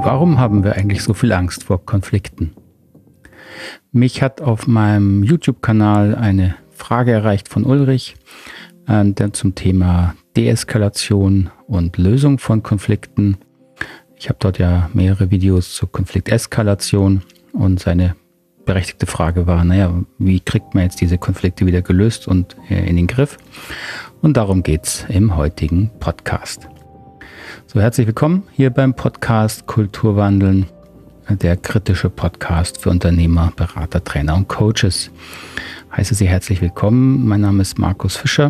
Warum haben wir eigentlich so viel Angst vor Konflikten? Mich hat auf meinem YouTube-Kanal eine Frage erreicht von Ulrich, der zum Thema Deeskalation und Lösung von Konflikten. Ich habe dort ja mehrere Videos zur Konflikteskalation und seine berechtigte Frage war, wie kriegt man jetzt diese Konflikte wieder gelöst und in den Griff? Und darum geht's im heutigen Podcast. So, herzlich willkommen hier beim Podcast Kulturwandeln, der kritische Podcast für Unternehmer, Berater, Trainer und Coaches. Heiße Sie herzlich willkommen. Mein Name ist Markus Fischer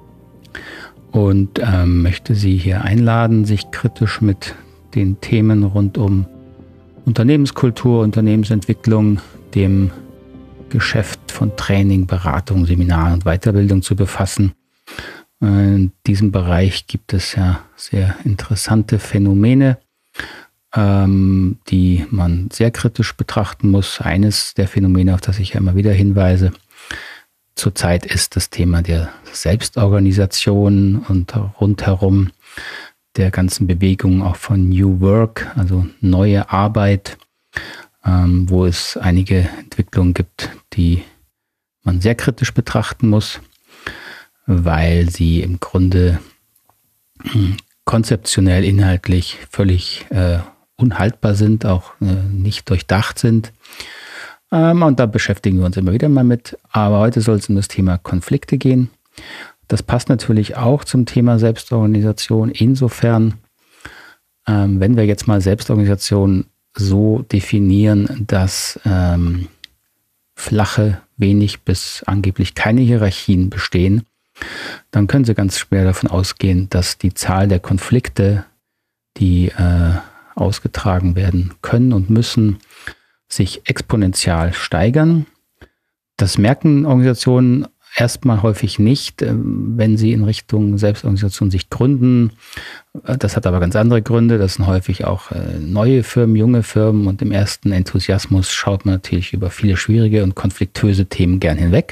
und möchte Sie hier einladen, sich kritisch mit den Themen rund um Unternehmenskultur, Unternehmensentwicklung, dem Geschäft von Training, Beratung, Seminaren und Weiterbildung zu befassen. In diesem Bereich gibt es ja sehr interessante Phänomene, die man sehr kritisch betrachten muss. Eines der Phänomene, auf das ich ja immer wieder hinweise, zurzeit ist das Thema der Selbstorganisation und rundherum der ganzen Bewegung auch von New Work, also neue Arbeit, wo es einige Entwicklungen gibt, die man sehr kritisch betrachten muss, weil sie im Grunde konzeptionell, inhaltlich völlig unhaltbar sind, auch nicht durchdacht sind. Und da beschäftigen wir uns immer wieder mal mit. Aber heute soll es um das Thema Konflikte gehen. Das passt natürlich auch zum Thema Selbstorganisation. Insofern, wenn wir jetzt mal Selbstorganisation so definieren, dass flache, wenig bis angeblich keine Hierarchien bestehen, dann können Sie ganz schwer davon ausgehen, dass die Zahl der Konflikte, die ausgetragen werden können und müssen, sich exponentiell steigern. Das merken Organisationen erstmal häufig nicht, wenn sie in Richtung Selbstorganisation sich gründen. Das hat aber ganz andere Gründe. Das sind häufig auch neue Firmen, junge Firmen, und im ersten Enthusiasmus schaut man natürlich über viele schwierige und konfliktöse Themen gern hinweg.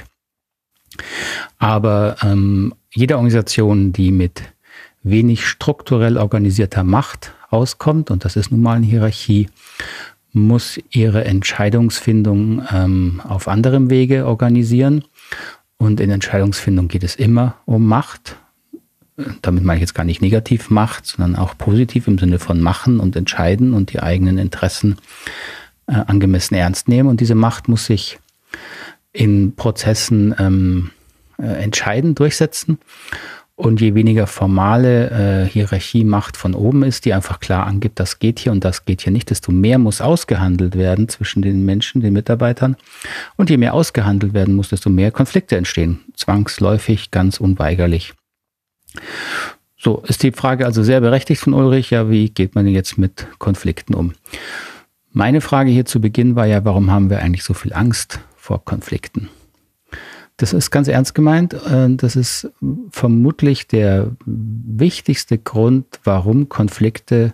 Aber jede Organisation, die mit wenig strukturell organisierter Macht auskommt, und das ist nun mal eine Hierarchie, muss ihre Entscheidungsfindung auf anderem Wege organisieren. Und in Entscheidungsfindung geht es immer um Macht. Damit meine ich jetzt gar nicht negativ Macht, sondern auch positiv im Sinne von machen und entscheiden und die eigenen Interessen angemessen ernst nehmen. Und diese Macht muss sich in Prozessen entscheidend durchsetzen. Und je weniger formale Hierarchiemacht von oben ist, die einfach klar angibt, das geht hier und das geht hier nicht, desto mehr muss ausgehandelt werden zwischen den Menschen, den Mitarbeitern. Und je mehr ausgehandelt werden muss, desto mehr Konflikte entstehen. Zwangsläufig, ganz unweigerlich. So, ist die Frage also sehr berechtigt von Ulrich. Ja, wie geht man denn jetzt mit Konflikten um? Meine Frage hier zu Beginn war ja, warum haben wir eigentlich so viel Angst vor Konflikten? Das ist ganz ernst gemeint. Das ist vermutlich der wichtigste Grund, warum Konflikte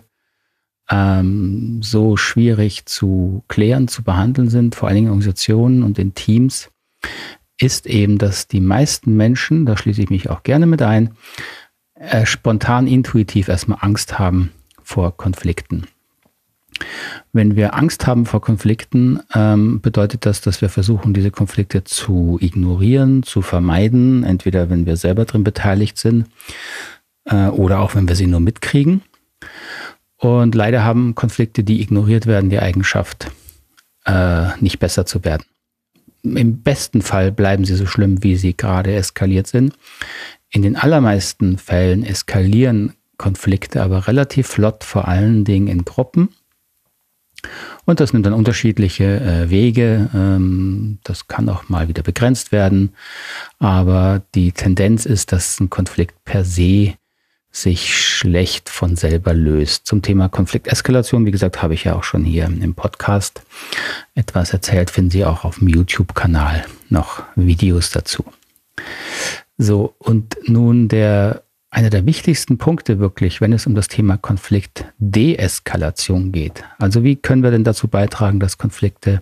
so schwierig zu klären, zu behandeln sind, vor allen Dingen in Organisationen und in Teams, ist eben, dass die meisten Menschen, da schließe ich mich auch gerne mit ein, spontan, intuitiv erstmal Angst haben vor Konflikten. Wenn wir Angst haben vor Konflikten, bedeutet das, dass wir versuchen, diese Konflikte zu ignorieren, zu vermeiden, entweder wenn wir selber drin beteiligt sind oder auch wenn wir sie nur mitkriegen. Und leider haben Konflikte, die ignoriert werden, die Eigenschaft, nicht besser zu werden. Im besten Fall bleiben sie so schlimm, wie sie gerade eskaliert sind. In den allermeisten Fällen eskalieren Konflikte aber relativ flott, vor allen Dingen in Gruppen. Und das nimmt dann unterschiedliche Wege. Das kann auch mal wieder begrenzt werden. Aber die Tendenz ist, dass ein Konflikt per se sich schlecht von selber löst. Zum Thema Konflikteskalation, wie gesagt, habe ich ja auch schon hier im Podcast etwas erzählt. Finden Sie auch auf dem YouTube-Kanal noch Videos dazu. So, und nun einer der wichtigsten Punkte wirklich, wenn es um das Thema Konfliktdeeskalation geht. Also wie können wir denn dazu beitragen, dass Konflikte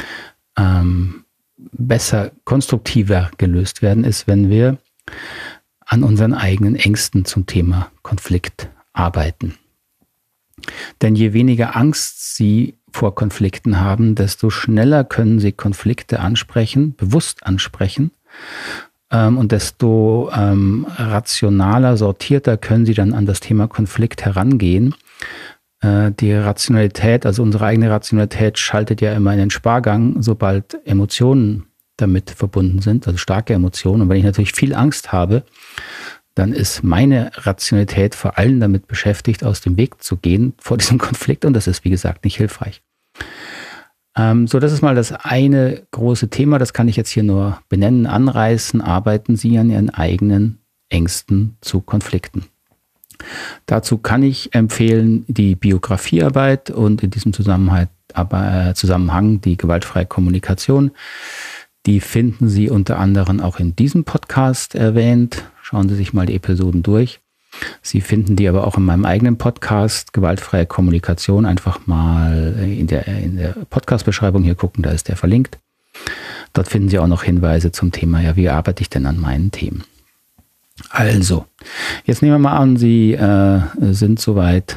besser, konstruktiver gelöst werden, ist, wenn wir an unseren eigenen Ängsten zum Thema Konflikt arbeiten. Denn je weniger Angst Sie vor Konflikten haben, desto schneller können Sie Konflikte ansprechen, bewusst ansprechen. Und desto rationaler, sortierter können Sie dann an das Thema Konflikt herangehen. Die Rationalität, also unsere eigene Rationalität, schaltet ja immer in den Spargang, sobald Emotionen damit verbunden sind, also starke Emotionen. Und wenn ich natürlich viel Angst habe, dann ist meine Rationalität vor allem damit beschäftigt, aus dem Weg zu gehen vor diesem Konflikt. Und das ist, wie gesagt, nicht hilfreich. So, das ist mal das eine große Thema. Das kann ich jetzt hier nur benennen, anreißen. Arbeiten Sie an Ihren eigenen Ängsten zu Konflikten. Dazu kann ich empfehlen die Biografiearbeit und in diesem Zusammenhang die gewaltfreie Kommunikation. Die finden Sie unter anderem auch in diesem Podcast erwähnt. Schauen Sie sich mal die Episoden durch. Sie finden die aber auch in meinem eigenen Podcast, gewaltfreie Kommunikation. Einfach mal in der Podcast-Beschreibung hier gucken, da ist der verlinkt. Dort finden Sie auch noch Hinweise zum Thema, ja, wie arbeite ich denn an meinen Themen? Also, jetzt nehmen wir mal an, Sie sind soweit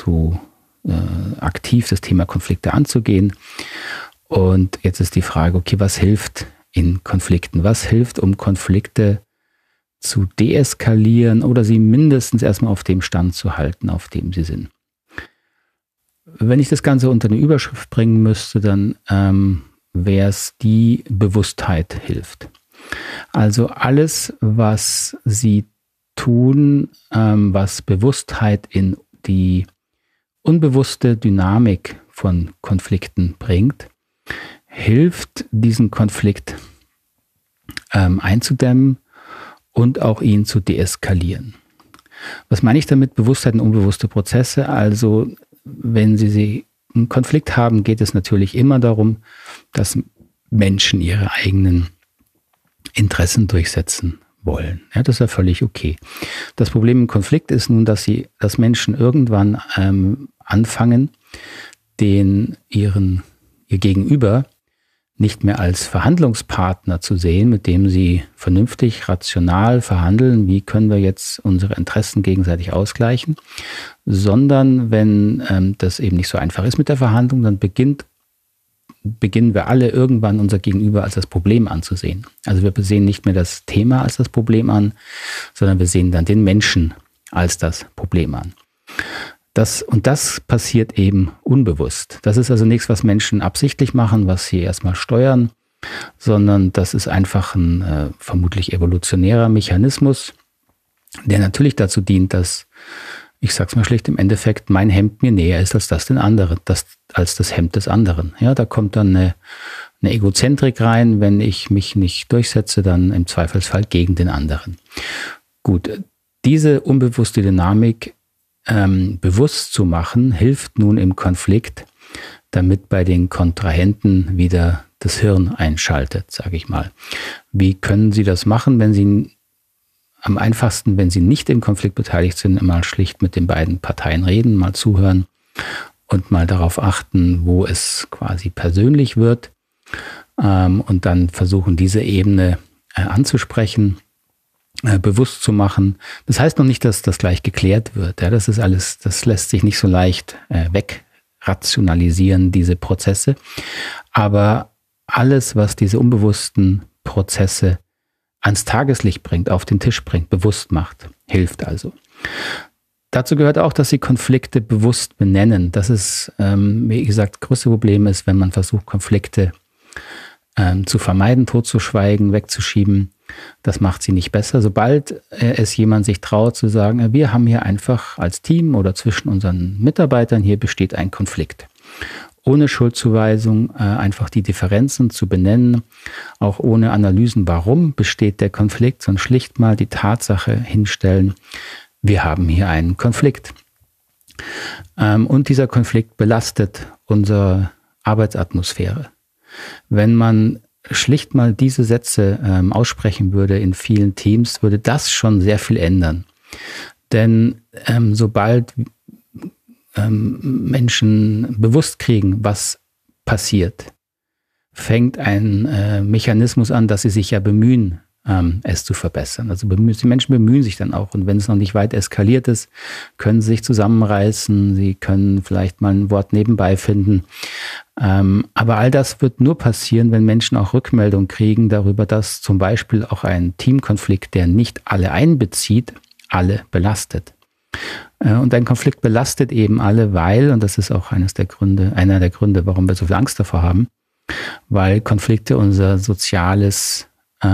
aktiv das Thema Konflikte anzugehen. Und jetzt ist die Frage, okay, was hilft in Konflikten? Was hilft, um Konflikte zu deeskalieren oder sie mindestens erstmal auf dem Stand zu halten, auf dem sie sind? Wenn ich das Ganze unter eine Überschrift bringen müsste, dann wäre es die Bewusstheit hilft. Also alles, was Sie tun, was Bewusstheit in die unbewusste Dynamik von Konflikten bringt, hilft, diesen Konflikt einzudämmen und auch ihn zu deeskalieren. Was meine ich damit? Bewusstheit und unbewusste Prozesse. Also wenn Sie einen Konflikt haben, geht es natürlich immer darum, dass Menschen ihre eigenen Interessen durchsetzen wollen. Ja, das ist ja völlig okay. Das Problem im Konflikt ist nun, dass Menschen irgendwann anfangen, ihr Gegenüber nicht mehr als Verhandlungspartner zu sehen, mit dem sie vernünftig, rational verhandeln, wie können wir jetzt unsere Interessen gegenseitig ausgleichen, sondern wenn das eben nicht so einfach ist mit der Verhandlung, dann beginnen wir alle irgendwann unser Gegenüber als das Problem anzusehen. Also wir sehen nicht mehr das Thema als das Problem an, sondern wir sehen dann den Menschen als das Problem an. Das passiert eben unbewusst. Das ist also nichts, was Menschen absichtlich machen, was sie erstmal steuern, sondern das ist einfach ein vermutlich evolutionärer Mechanismus, der natürlich dazu dient, dass, ich sag's mal schlicht, im Endeffekt mein Hemd mir näher ist als das Hemd des anderen. Ja, da kommt dann eine Egozentrik rein, wenn ich mich nicht durchsetze, dann im Zweifelsfall gegen den anderen. Gut, diese unbewusste Dynamik bewusst zu machen, hilft nun im Konflikt, damit bei den Kontrahenten wieder das Hirn einschaltet, sage ich mal. Wie können Sie das machen, am einfachsten, wenn Sie nicht im Konflikt beteiligt sind, immer schlicht mit den beiden Parteien reden, mal zuhören und mal darauf achten, wo es quasi persönlich wird und dann versuchen, diese Ebene anzusprechen, bewusst zu machen. Das heißt noch nicht, dass das gleich geklärt wird. Ja, das ist alles, das lässt sich nicht so leicht wegrationalisieren, diese Prozesse. Aber alles, was diese unbewussten Prozesse ans Tageslicht bringt, auf den Tisch bringt, bewusst macht, hilft also. Dazu gehört auch, dass Sie Konflikte bewusst benennen. Das ist, wie gesagt, das größte Problem ist, wenn man versucht, Konflikte zu vermeiden, totzuschweigen, wegzuschieben. Das macht sie nicht besser. Sobald es jemand sich traut zu sagen, wir haben hier einfach als Team oder zwischen unseren Mitarbeitern, hier besteht ein Konflikt. Ohne Schuldzuweisung einfach die Differenzen zu benennen, auch ohne Analysen, warum besteht der Konflikt, sondern schlicht mal die Tatsache hinstellen, wir haben hier einen Konflikt. Und dieser Konflikt belastet unsere Arbeitsatmosphäre. Wenn man schlicht mal diese Sätze aussprechen würde in vielen Teams, würde das schon sehr viel ändern. Denn sobald Menschen bewusst kriegen, was passiert, fängt ein Mechanismus an, dass sie sich ja bemühen, es zu verbessern. Also die Menschen bemühen sich dann auch. Und wenn es noch nicht weit eskaliert ist, können sie sich zusammenreißen. Sie können vielleicht mal ein Wort nebenbei finden. Aber all das wird nur passieren, wenn Menschen auch Rückmeldung kriegen darüber, dass zum Beispiel auch ein Teamkonflikt, der nicht alle einbezieht, alle belastet. Und ein Konflikt belastet eben alle, weil, und das ist auch einer der Gründe, warum wir so viel Angst davor haben, weil Konflikte unser soziales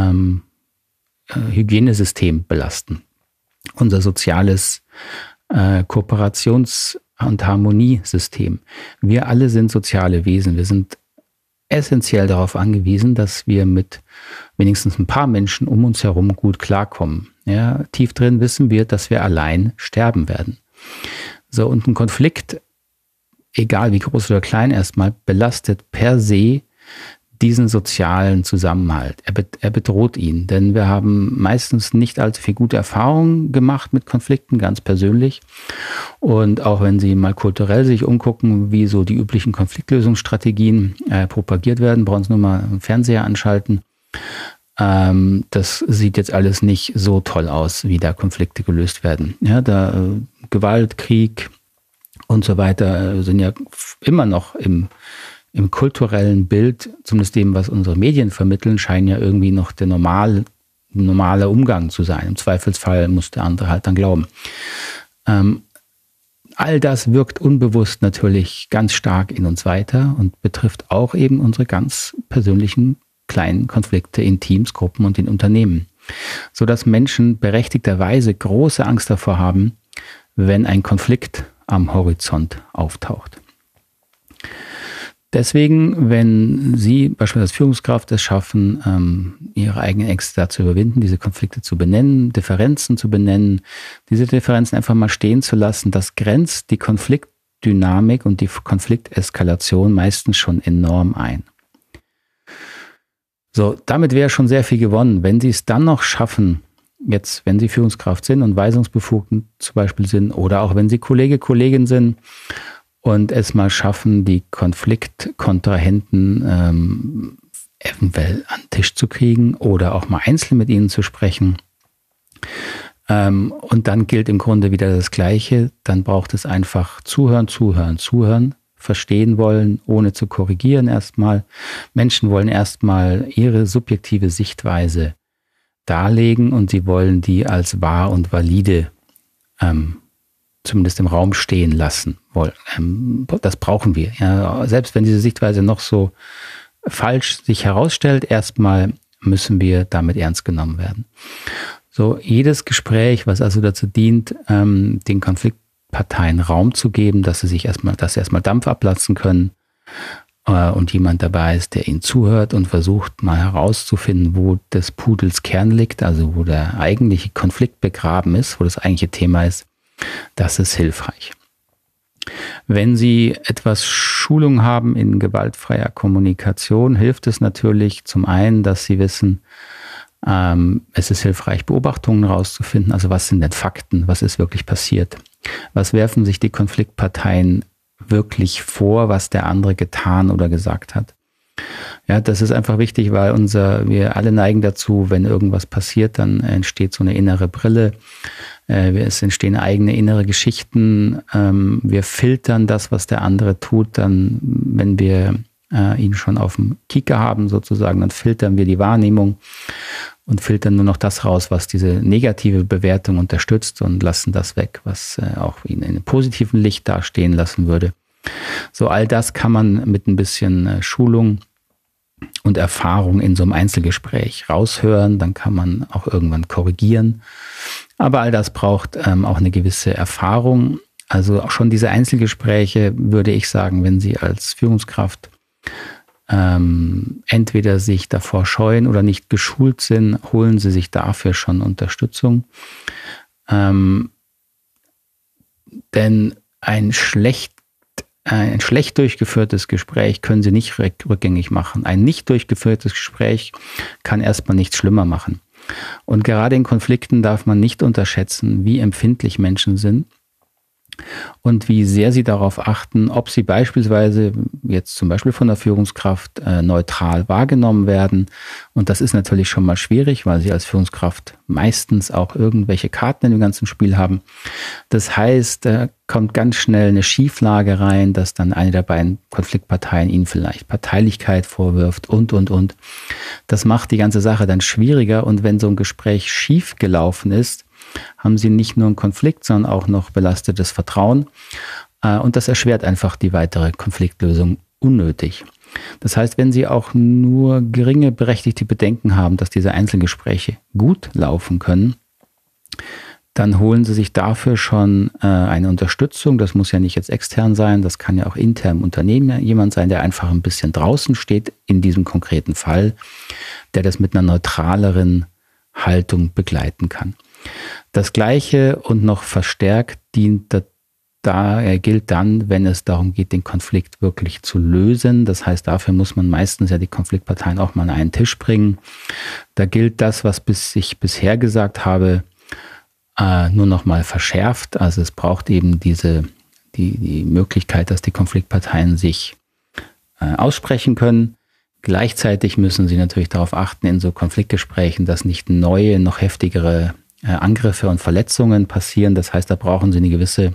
Hygienesystem belasten. Unser soziales Kooperations- und Harmoniesystem. Wir alle sind soziale Wesen. Wir sind essentiell darauf angewiesen, dass wir mit wenigstens ein paar Menschen um uns herum gut klarkommen. Ja, tief drin wissen wir, dass wir allein sterben werden. So, und ein Konflikt, egal wie groß oder klein erstmal, belastet per se diesen sozialen Zusammenhalt. Er bedroht ihn, denn wir haben meistens nicht allzu viel gute Erfahrungen gemacht mit Konflikten, ganz persönlich. Und auch wenn Sie mal kulturell sich umgucken, wie so die üblichen Konfliktlösungsstrategien propagiert werden, brauchen Sie nur mal einen Fernseher anschalten. Das sieht jetzt alles nicht so toll aus, wie da Konflikte gelöst werden. Ja, Gewalt, Krieg und so weiter sind ja immer noch im kulturellen Bild, zumindest dem, was unsere Medien vermitteln, scheinen ja irgendwie noch der normale Umgang zu sein. Im Zweifelsfall muss der andere halt dann glauben. All das wirkt unbewusst natürlich ganz stark in uns weiter und betrifft auch eben unsere ganz persönlichen kleinen Konflikte in Teams, Gruppen und in Unternehmen. Sodass Menschen berechtigterweise große Angst davor haben, wenn ein Konflikt am Horizont auftaucht. Deswegen, wenn Sie beispielsweise als Führungskraft es schaffen, Ihre eigenen Ängste dazu überwinden, diese Konflikte zu benennen, Differenzen zu benennen, diese Differenzen einfach mal stehen zu lassen, das grenzt die Konfliktdynamik und die Konflikteskalation meistens schon enorm ein. So, damit wäre schon sehr viel gewonnen. Wenn Sie es dann noch schaffen, jetzt, wenn Sie Führungskraft sind und weisungsbefugt zum Beispiel sind oder auch wenn Sie Kollegin sind, und es mal schaffen, die Konfliktkontrahenten eventuell an den Tisch zu kriegen oder auch mal einzeln mit ihnen zu sprechen. Und dann gilt im Grunde wieder das Gleiche. Dann braucht es einfach zuhören, verstehen wollen, ohne zu korrigieren erstmal. Menschen wollen erstmal ihre subjektive Sichtweise darlegen und sie wollen die als wahr und valide zumindest im Raum stehen lassen wollen. Das brauchen wir. Ja, selbst wenn diese Sichtweise noch so falsch sich herausstellt, erstmal müssen wir damit ernst genommen werden. So, jedes Gespräch, was also dazu dient, den Konfliktparteien Raum zu geben, dass sie erstmal Dampf ablassen können und jemand dabei ist, der ihnen zuhört und versucht mal herauszufinden, wo des Pudels Kern liegt, also wo der eigentliche Konflikt begraben ist, wo das eigentliche Thema ist. Das ist hilfreich. Wenn Sie etwas Schulung haben in gewaltfreier Kommunikation, hilft es natürlich zum einen, dass Sie wissen, es ist hilfreich, Beobachtungen herauszufinden. Also was sind denn Fakten? Was ist wirklich passiert? Was werfen sich die Konfliktparteien wirklich vor, was der andere getan oder gesagt hat? Ja, das ist einfach wichtig, weil wir alle neigen dazu, wenn irgendwas passiert, dann entsteht so eine innere Brille. Es entstehen eigene innere Geschichten. Wir filtern das, was der andere tut, dann, wenn wir ihn schon auf dem Kieker haben sozusagen, dann filtern wir die Wahrnehmung und filtern nur noch das raus, was diese negative Bewertung unterstützt und lassen das weg, was auch ihn in einem positiven Licht dastehen lassen würde. So, all das kann man mit ein bisschen Schulung und Erfahrung in so einem Einzelgespräch raushören, dann kann man auch irgendwann korrigieren. Aber all das braucht auch eine gewisse Erfahrung. Also auch schon diese Einzelgespräche, würde ich sagen, wenn Sie als Führungskraft entweder sich davor scheuen oder nicht geschult sind, holen Sie sich dafür schon Unterstützung. Denn ein schlecht durchgeführtes Gespräch können Sie nicht rückgängig machen. Ein nicht durchgeführtes Gespräch kann erstmal nichts schlimmer machen. Und gerade in Konflikten darf man nicht unterschätzen, wie empfindlich Menschen sind und wie sehr Sie darauf achten, ob Sie beispielsweise jetzt zum Beispiel von der Führungskraft neutral wahrgenommen werden. Und das ist natürlich schon mal schwierig, weil Sie als Führungskraft meistens auch irgendwelche Karten in dem ganzen Spiel haben. Das heißt, da kommt ganz schnell eine Schieflage rein, dass dann eine der beiden Konfliktparteien Ihnen vielleicht Parteilichkeit vorwirft und. Das macht die ganze Sache dann schwieriger. Und wenn so ein Gespräch schief gelaufen ist, haben Sie nicht nur einen Konflikt, sondern auch noch belastetes Vertrauen. Und das erschwert einfach die weitere Konfliktlösung unnötig. Das heißt, wenn Sie auch nur geringe berechtigte Bedenken haben, dass diese Einzelgespräche gut laufen können, dann holen Sie sich dafür schon eine Unterstützung. Das muss ja nicht jetzt extern sein, das kann ja auch intern im Unternehmen jemand sein, der einfach ein bisschen draußen steht in diesem konkreten Fall, der das mit einer neutraleren Haltung begleiten kann. Das Gleiche und noch verstärkt gilt dann, wenn es darum geht, den Konflikt wirklich zu lösen. Das heißt, dafür muss man meistens ja die Konfliktparteien auch mal an einen Tisch bringen. Da gilt das, was ich bisher gesagt habe, nur noch mal verschärft. Also es braucht eben die Möglichkeit, dass die Konfliktparteien sich aussprechen können. Gleichzeitig müssen sie natürlich darauf achten in so Konfliktgesprächen, dass nicht neue, noch heftigere Angriffe und Verletzungen passieren. Das heißt, da brauchen sie eine gewisse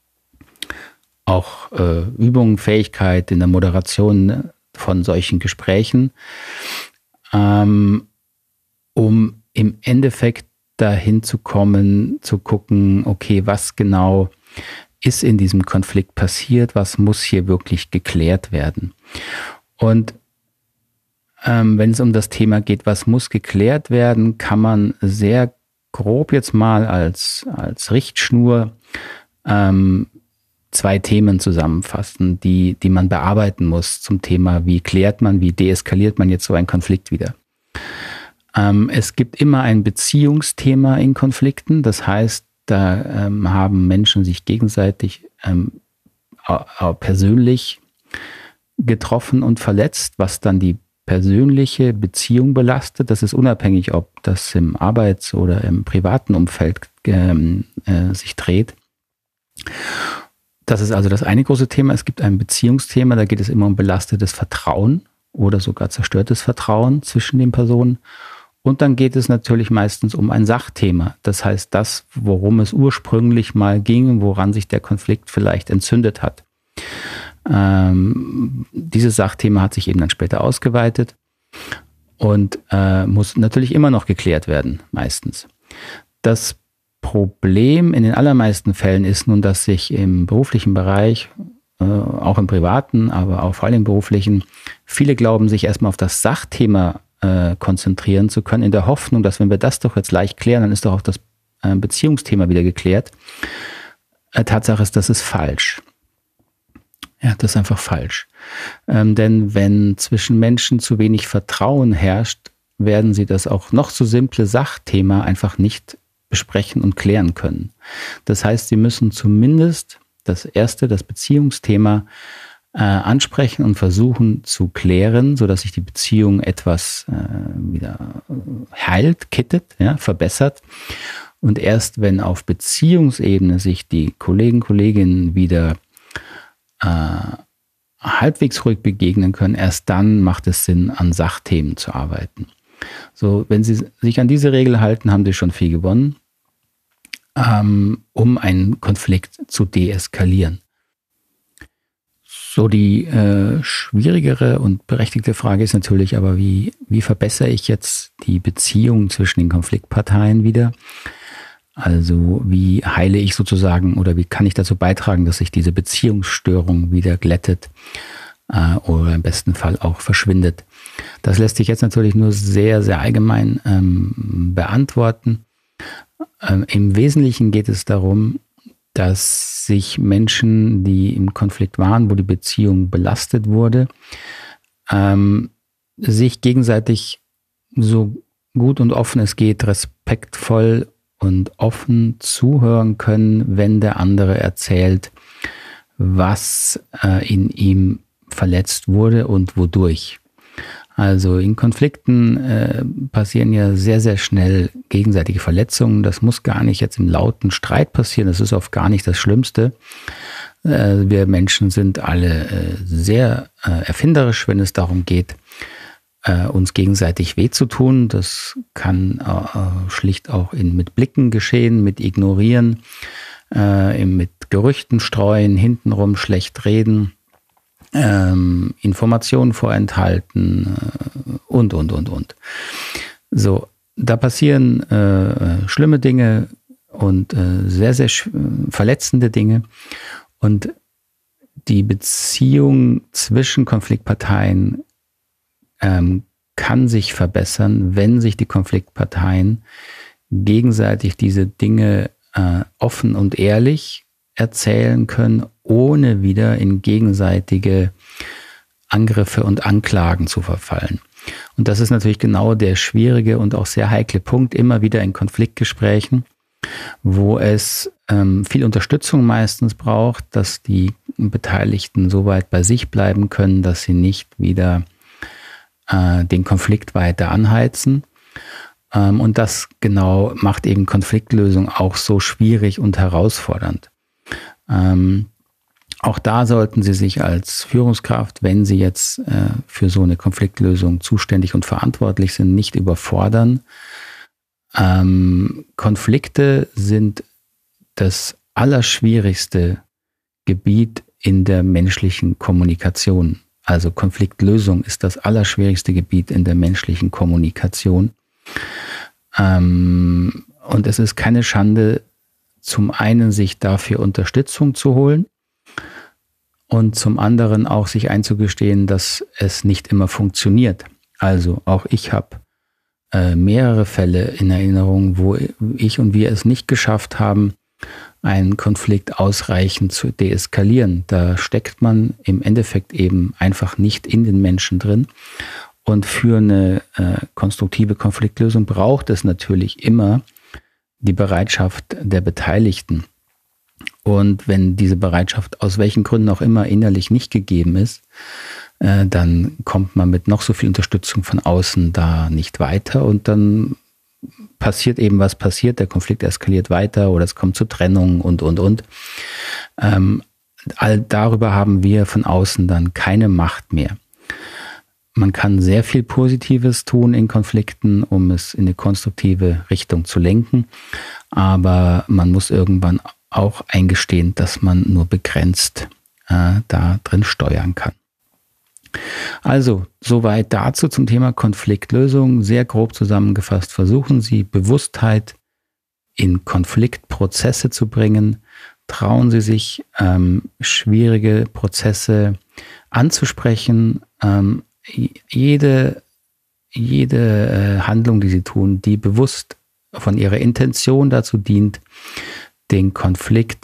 auch Übung, Fähigkeit in der Moderation von solchen Gesprächen, um im Endeffekt dahin zu kommen, zu gucken, okay, was genau ist in diesem Konflikt passiert, was muss hier wirklich geklärt werden. Und wenn es um das Thema geht, was muss geklärt werden, kann man sehr grob jetzt mal als Richtschnur zwei Themen zusammenfassen, die man bearbeiten muss zum Thema, wie klärt man, wie deeskaliert man jetzt so einen Konflikt wieder. Es gibt immer ein Beziehungsthema in Konflikten, das heißt, da haben Menschen sich gegenseitig persönlich getroffen und verletzt, was dann die persönliche Beziehung belastet. Das ist unabhängig, ob das im Arbeits- oder im privaten Umfeld sich dreht. Das ist also das eine große Thema. Es gibt ein Beziehungsthema, da geht es immer um belastetes Vertrauen oder sogar zerstörtes Vertrauen zwischen den Personen. Und dann geht es natürlich meistens um ein Sachthema. Das heißt, das, worum es ursprünglich mal ging, woran sich der Konflikt vielleicht entzündet hat. Dieses Sachthema hat sich eben dann später ausgeweitet und muss natürlich immer noch geklärt werden, meistens. Das Problem in den allermeisten Fällen ist nun, dass sich im beruflichen Bereich, auch im privaten, aber auch vor allem im beruflichen, viele glauben, sich erstmal auf das Sachthema konzentrieren zu können, in der Hoffnung, dass wenn wir das doch jetzt leicht klären, dann ist doch auch das Beziehungsthema wieder geklärt. Tatsache ist, das ist falsch. Ja, das ist einfach falsch. Denn wenn zwischen Menschen zu wenig Vertrauen herrscht, werden sie das auch noch so simple Sachthema einfach nicht besprechen und klären können. Das heißt, sie müssen zumindest das Beziehungsthema ansprechen und versuchen zu klären, sodass sich die Beziehung etwas wieder heilt, kittet, ja, verbessert. Und erst wenn auf Beziehungsebene sich die Kolleginnen wieder halbwegs ruhig begegnen können, erst dann macht es Sinn, an Sachthemen zu arbeiten. So, wenn Sie sich an diese Regel halten, haben Sie schon viel gewonnen, um einen Konflikt zu deeskalieren. So, die schwierigere und berechtigte Frage ist natürlich aber, wie verbessere ich jetzt die Beziehung zwischen den Konfliktparteien wieder? Also wie heile ich sozusagen oder wie kann ich dazu beitragen, dass sich diese Beziehungsstörung wieder glättet oder im besten Fall auch verschwindet? Das lässt sich jetzt natürlich nur sehr, sehr allgemein beantworten. Im Wesentlichen geht es darum, dass sich Menschen, die im Konflikt waren, wo die Beziehung belastet wurde, sich gegenseitig so gut und offen es geht, respektvoll und offen zuhören können, wenn der andere erzählt, was in ihm verletzt wurde und wodurch. Also in Konflikten passieren ja sehr, sehr schnell gegenseitige Verletzungen. Das muss gar nicht jetzt im lauten Streit passieren. Das ist oft gar nicht das Schlimmste. Wir Menschen sind alle sehr erfinderisch, wenn es darum geht, uns gegenseitig weh zu tun. Das kann schlicht auch mit Blicken geschehen, mit Ignorieren, mit Gerüchten streuen, hintenrum schlecht reden, Informationen vorenthalten und. So, da passieren schlimme Dinge und sehr, sehr verletzende Dinge. Und die Beziehung zwischen Konfliktparteien kann sich verbessern, wenn sich die Konfliktparteien gegenseitig diese Dinge offen und ehrlich erzählen können, ohne wieder in gegenseitige Angriffe und Anklagen zu verfallen. Und das ist natürlich genau der schwierige und auch sehr heikle Punkt, immer wieder in Konfliktgesprächen, wo es viel Unterstützung meistens braucht, dass die Beteiligten so weit bei sich bleiben können, dass sie nicht wieder den Konflikt weiter anheizen. Und das genau macht eben Konfliktlösung auch so schwierig und herausfordernd. Auch da sollten Sie sich als Führungskraft, wenn Sie jetzt für so eine Konfliktlösung zuständig und verantwortlich sind, nicht überfordern. Konflikte sind das allerschwierigste Gebiet in der menschlichen Kommunikation. Also Konfliktlösung ist das allerschwierigste Gebiet in der menschlichen Kommunikation. Und es ist keine Schande, zum einen sich dafür Unterstützung zu holen und zum anderen auch sich einzugestehen, dass es nicht immer funktioniert. Also auch ich habe mehrere Fälle in Erinnerung, wo ich und wir es nicht geschafft haben, einen Konflikt ausreichend zu deeskalieren. Da steckt man im Endeffekt eben einfach nicht in den Menschen drin. Und für eine konstruktive Konfliktlösung braucht es natürlich immer die Bereitschaft der Beteiligten. Und wenn diese Bereitschaft aus welchen Gründen auch immer innerlich nicht gegeben ist, dann kommt man mit noch so viel Unterstützung von außen da nicht weiter und dann passiert eben, was passiert. Der Konflikt eskaliert weiter oder es kommt zu Trennung und. All darüber haben wir von außen dann keine Macht mehr. Man kann sehr viel Positives tun in Konflikten, um es in eine konstruktive Richtung zu lenken. Aber man muss irgendwann auch eingestehen, dass man nur begrenzt da drin steuern kann. Also, soweit dazu zum Thema Konfliktlösung. Sehr grob zusammengefasst, versuchen Sie Bewusstheit in Konfliktprozesse zu bringen. Trauen Sie sich, schwierige Prozesse anzusprechen. Jede Handlung, die Sie tun, die bewusst von Ihrer Intention dazu dient, den Konflikt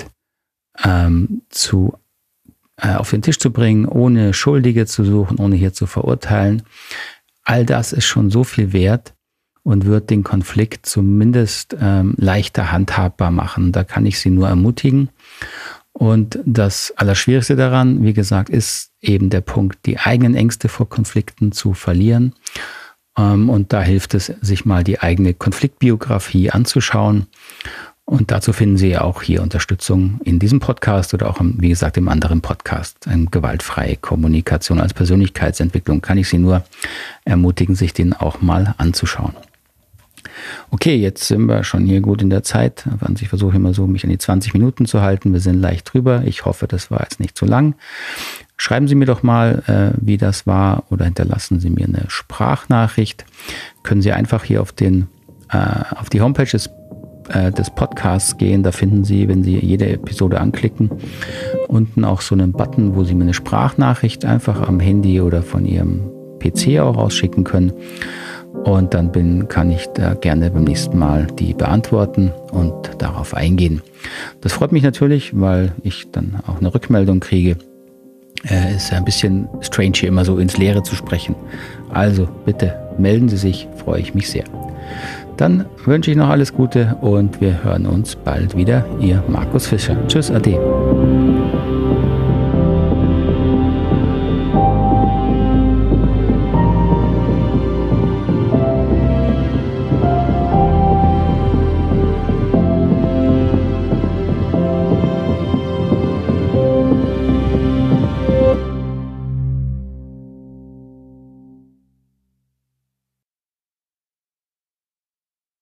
auf den Tisch zu bringen, ohne Schuldige zu suchen, ohne hier zu verurteilen. All das ist schon so viel wert und wird den Konflikt zumindest leichter handhabbar machen. Da kann ich Sie nur ermutigen. Und das Allerschwierigste daran, wie gesagt, ist eben der Punkt, die eigenen Ängste vor Konflikten zu verlieren. Und da hilft es, sich mal die eigene Konfliktbiografie anzuschauen. Und dazu finden Sie auch hier Unterstützung in diesem Podcast oder auch, wie gesagt, im anderen Podcast. Gewaltfreie Kommunikation als Persönlichkeitsentwicklung kann ich Sie nur ermutigen, sich den auch mal anzuschauen. Okay, jetzt sind wir schon hier gut in der Zeit. Ich versuche immer so, mich an die 20 Minuten zu halten. Wir sind leicht drüber. Ich hoffe, das war jetzt nicht zu lang. Schreiben Sie mir doch mal, wie das war oder hinterlassen Sie mir eine Sprachnachricht. Können Sie einfach hier auf die Homepage des Podcasts gehen. Da finden Sie, wenn Sie jede Episode anklicken, unten auch so einen Button, wo Sie mir eine Sprachnachricht einfach am Handy oder von Ihrem PC auch rausschicken können. Und dann kann ich da gerne beim nächsten Mal die beantworten und darauf eingehen. Das freut mich natürlich, weil ich dann auch eine Rückmeldung kriege. Ist ja ein bisschen strange, hier immer so ins Leere zu sprechen. Also bitte melden Sie sich, freue ich mich sehr. Dann wünsche ich noch alles Gute und wir hören uns bald wieder. Ihr Markus Fischer. Tschüss, ade.